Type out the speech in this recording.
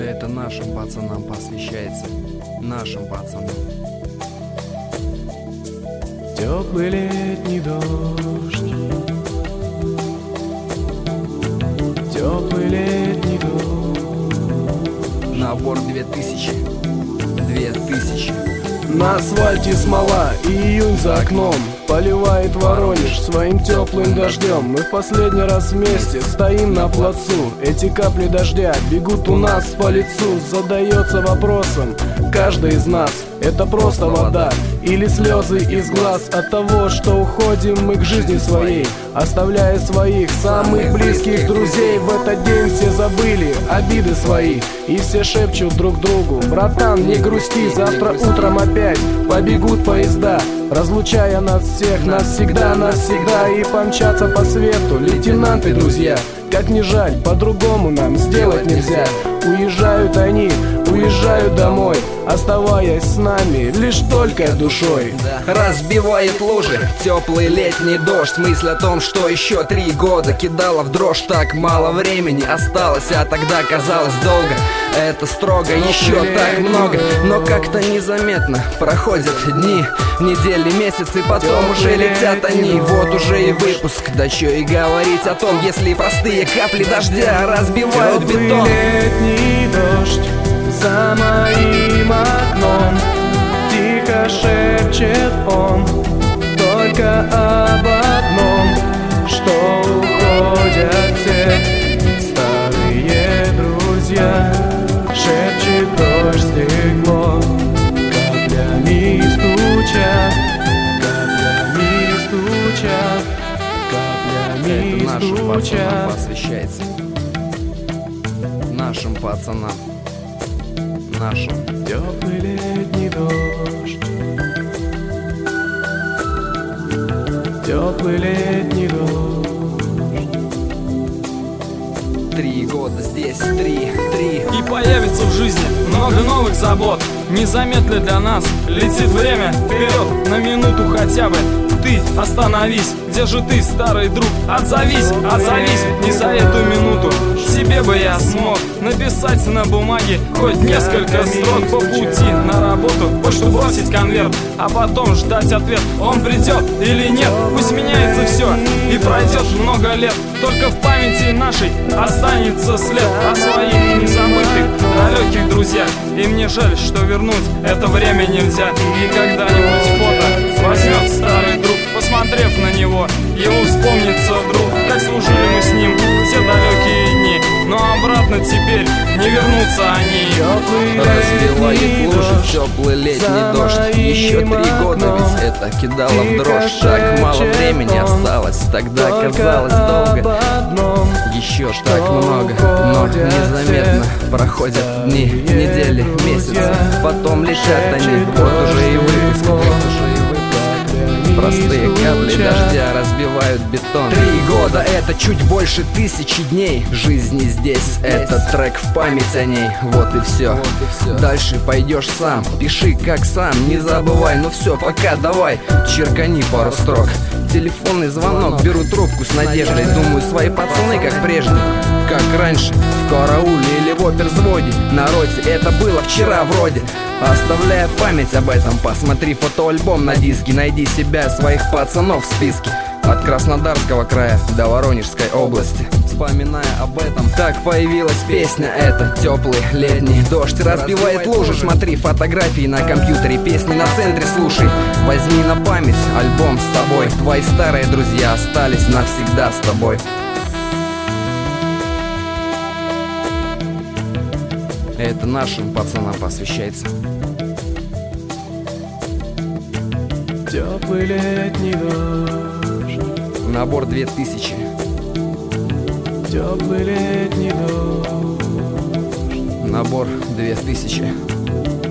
Это нашим пацанам посвящается. Нашим пацанам. Теплый летний дождь. Теплый летний дождь. Набор 2000. 2000. На асфальте смола и июнь за окном. Поливает Воронеж своим теплым дождем. Мы в последний раз вместе стоим на плацу. Эти капли дождя бегут у нас по лицу. Задается вопросом каждый из нас: это просто вода или слезы из глаз от того, что уходим мы к жизни своей, оставляя своих самых близких друзей. В этот день все забыли обиды свои и все шепчут друг другу: братан, не грусти, завтра утром опять побегут поезда, разлучая нас всех навсегда, навсегда. И помчатся по свету лейтенанты, друзья. Как ни жаль, по-другому нам сделать нельзя. Уезжают они, уезжают домой, оставаясь с нами лишь только душой. Разбивает лужи теплый летний дождь. Мысль о том, что еще 3 года кидала в дрожь. Так мало времени осталось, а тогда казалось долго. Это строго, еще так много. Но как-то незаметно проходят дни, недели, месяцы, потом уже летят они. Вот уже и выпуск, да чё и говорить о том, если простые капли дождя разбивают бетон. Летний дождь за моим окном, тихо шепчет он только об одном, что уходят все старые друзья. Шепчет дождь стекло, каплями стуча, каплями стуча, каплями Это нашим стуча. пацанам посвящается. Нашим пацанам. Нашим. Теплый летний дождь. Теплый летний дождь. 3 года здесь, 3. И появится в жизни много новых забот. Не замедля для нас летит время вперед, на минуту хотя бы. Ты остановись, где же ты, старый друг? Отзовись, отзовись, не за эту минуту. Себе бы я смог написать на бумаге хоть несколько строк по пути на работу, почту бросить конверт, а потом ждать ответ, он придет или нет. Пусть меняется все и пройдет много лет, только в памяти нашей останется след о своих незабытых далеких друзьях. И мне жаль, что вернуть это время нельзя. И когда-нибудь фото возьмет старый друг, посмотрев на него, ему вспомнится вдруг, как служили мы с ним все далекие дни. Но обратно теперь не вернутся они. Разбивает лужи теплый летний дождь. Еще 3 года ведь это кидало в дрожь. Так мало времени осталось, тогда казалось долго. Еще так много, но незаметно проходят дни, недели, месяцы, потом летят они. Вот уже и выпуск, вот уже и выпуск. Простые капли дождя разбивают бетон. 3 года — это чуть больше 1000 дней жизни здесь. Этот трек в память о ней, вот и все. Дальше пойдешь сам, пиши как сам, не забывай. Ну все, пока, давай, черкани пару строк. Телефонный звонок, беру трубку с надеждой. Думаю, свои пацаны как прежде, как раньше, в карауле или в оперзводе. На роте это было вчера вроде. Оставляя память об этом, посмотри фотоальбом на диске. Найди себя, своих пацанов в списке. От Краснодарского края до Воронежской области. Вспоминая об этом, так появилась песня эта. Теплый летний дождь разбивает лужи. Смотри фотографии на компьютере, песни на центре слушай. Возьми на память альбом с собой. Твои старые друзья остались навсегда с тобой. Это нашим пацанам посвящается. Теплый летний дождь. Набор 2000. Теплый летний дождь. Набор 2000.